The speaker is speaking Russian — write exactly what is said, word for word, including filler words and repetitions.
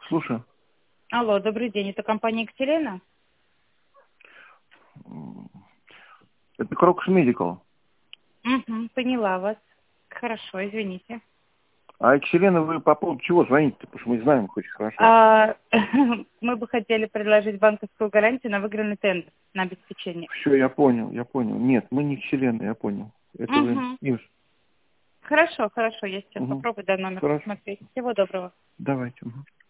Слушаю. Алло, добрый день. Это компания «Экселена»? Это Крокус Медикал. Угу, поняла вас. Хорошо, извините. А Экселена вы по поводу чего звоните? Потому что мы знаем очень хорошо. А, мы бы хотели предложить банковскую гарантию на выигранный тендер на обеспечение. Все, я понял, я понял. Нет, мы не Экселена, я понял. Это вы... Угу. Нет. Хорошо, хорошо. Я сейчас Угу. попробую до номер Хорошо. посмотреть. Всего доброго. Давайте. Угу.